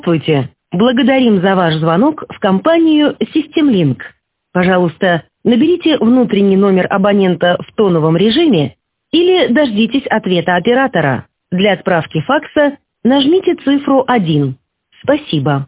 Здравствуйте. Благодарим за ваш звонок в компанию SystemLink. Пожалуйста, наберите внутренний номер абонента в тоновом режиме или дождитесь ответа оператора. Для отправки факса нажмите цифру 1. Спасибо.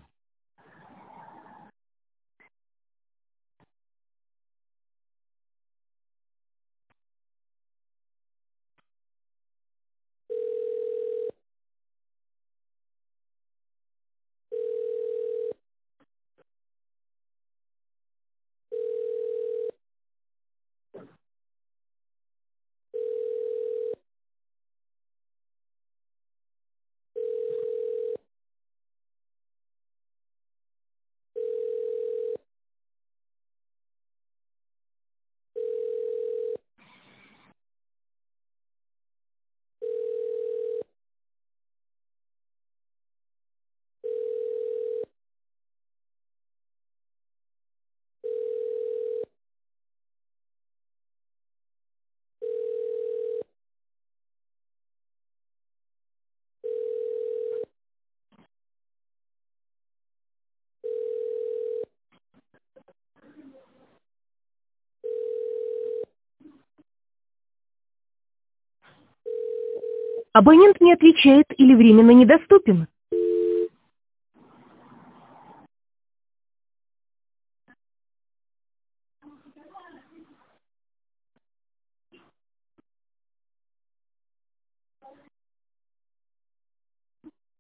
Абонент не отвечает или временно недоступен.